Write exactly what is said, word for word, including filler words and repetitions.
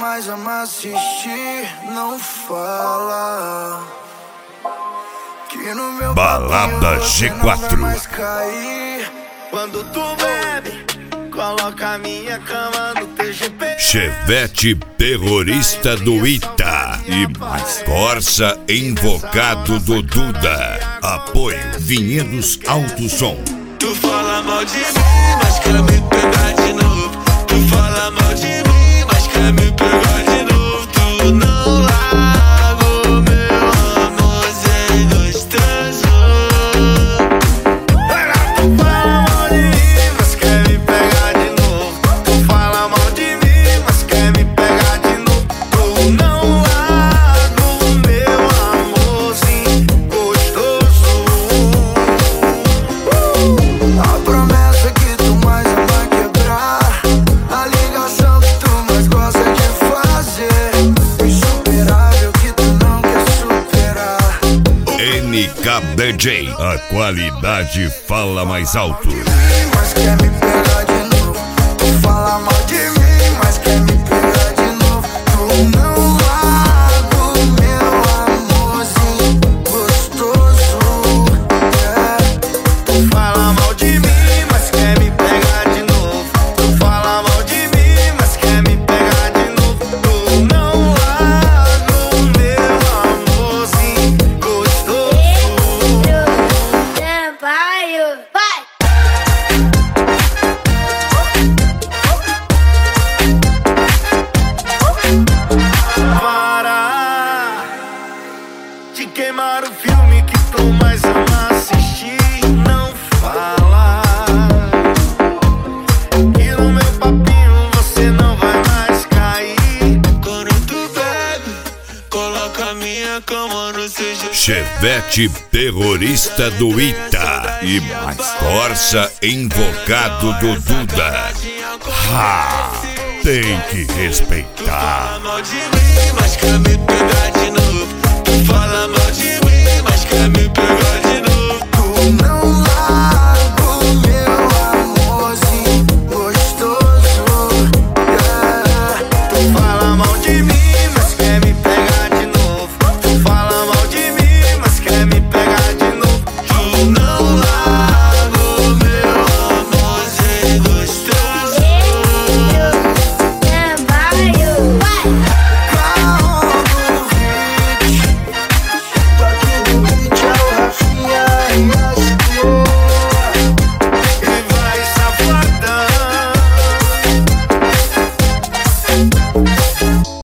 mais ama assistir, não fala. Que no meu Balada G quatro. Quando tu bebe, coloca a minha cama no teu G P. Chevette terrorista do Ita e mais Corsa invocado do Duda. Apoio Vinhedos Alto Som. Tu fala mal de mim, mas quer me pegar de novo. Tu fala mal de mim, mas quer me pegar de novo. Tu não larga o meu amorzinho gostoso. Tu fala mal de mim, mas quer me pegar de novo. Tu fala mal de mim, mas quer me pegar de novo. Tu não larga o meu amorzinho gostoso. A promessa que tu mais ama quebrar, a ligação que tu mais gosta de fazer, insuperável que tu não quer superar. N K D J, a qualidade fala mais alto. Mas quer me pegar de novo. Tu fala mal de mim, mas quer me pegar de novo. Tu não larga o meu amorzinho gostoso. É. Tu fala mal de mim, mas quer me pegar de novo. Tu fala mal de mim, mas quer me pegar de novo. Tu não larga o meu amorzinho gostoso. Vai! Para de queimar o filme que tu mais ama assistir. Não fala que no meu papinho você não vai mais cair. Quando tu bebe, coloca a minha cama no seu G P. Chevette terrorista do Ita e mais Corsa invocado do Duda. Ha! Tem que respeitar. Fala mal de mim, mas quer me pegar de novo.